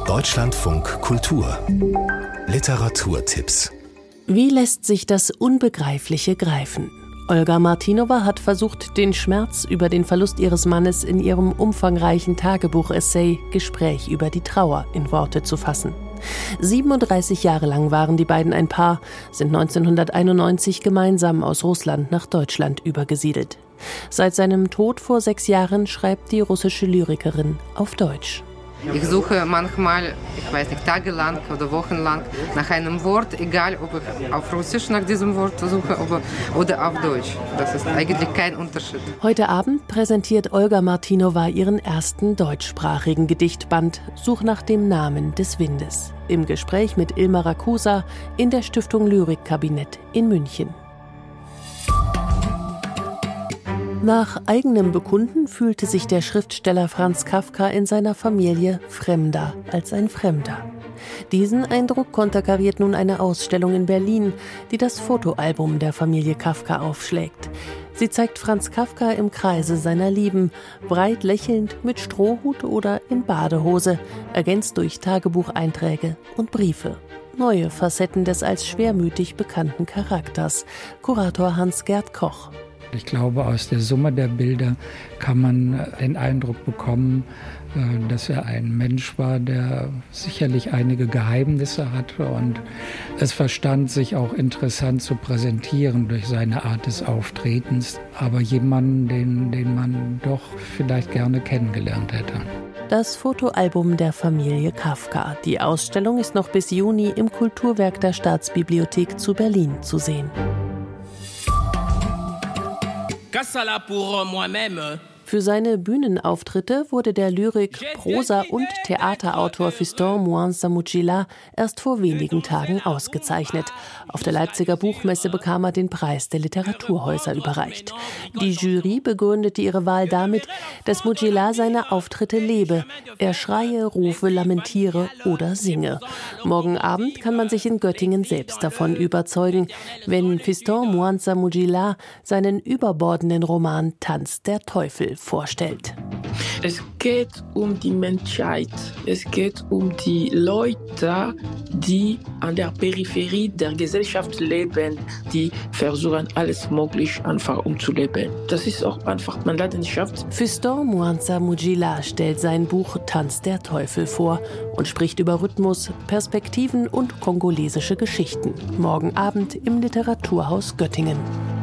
Deutschlandfunk Kultur Literaturtipps. Wie lässt sich das Unbegreifliche greifen? Olga Martinova hat versucht, den Schmerz über den Verlust ihres Mannes in ihrem umfangreichen Tagebuch-Essay »Gespräch über die Trauer« in Worte zu fassen. 37 Jahre lang waren die beiden ein Paar, sind 1991 gemeinsam aus Russland nach Deutschland übergesiedelt. Seit seinem Tod vor 6 Jahren schreibt die russische Lyrikerin auf Deutsch. Ich suche manchmal, tagelang oder wochenlang nach einem Wort, egal ob ich auf Russisch nach diesem Wort suche oder auf Deutsch. Das ist eigentlich kein Unterschied. Heute Abend präsentiert Olga Martinova ihren ersten deutschsprachigen Gedichtband »Such nach dem Namen des Windes« im Gespräch mit Ilma Rakusa in der Stiftung Lyrikkabinett in München. Nach eigenem Bekunden fühlte sich der Schriftsteller Franz Kafka in seiner Familie fremder als ein Fremder. Diesen Eindruck konterkariert nun eine Ausstellung in Berlin, die das Fotoalbum der Familie Kafka aufschlägt. Sie zeigt Franz Kafka im Kreise seiner Lieben, breit lächelnd, mit Strohhut oder in Badehose, ergänzt durch Tagebucheinträge und Briefe. Neue Facetten des als schwermütig bekannten Charakters. Kurator Hans-Gert Koch. Ich glaube, aus der Summe der Bilder kann man den Eindruck bekommen, dass er ein Mensch war, der sicherlich einige Geheimnisse hatte und es verstand, sich auch interessant zu präsentieren durch seine Art des Auftretens, aber jemanden, den man doch vielleicht gerne kennengelernt hätte. Das Fotoalbum der Familie Kafka. Die Ausstellung ist noch bis Juni im Kulturwerk der Staatsbibliothek zu Berlin zu sehen. Für seine Bühnenauftritte wurde der Lyrik-, Prosa- und Theaterautor Fiston Mouansa Mujila erst vor wenigen Tagen ausgezeichnet. Auf der Leipziger Buchmesse bekam er den Preis der Literaturhäuser überreicht. Die Jury begründete ihre Wahl damit, dass Mujila seine Auftritte lebe. Er schreie, rufe, lamentiere oder singe. Morgen Abend kann man sich in Göttingen selbst davon überzeugen, wenn Fiston Mouansa Mujila seinen überbordenden Roman »Tanz der Teufel« vorstellt. Es geht um die Menschheit. Es geht um die Leute, die an der Peripherie der Gesellschaft leben, die versuchen, alles Mögliche einfach umzuleben. Das ist auch einfach meine Leidenschaft. Fiston Mouansa Mujila stellt sein Buch »Tanz der Teufel« vor und spricht über Rhythmus, Perspektiven und kongolesische Geschichten. Morgen Abend im Literaturhaus Göttingen.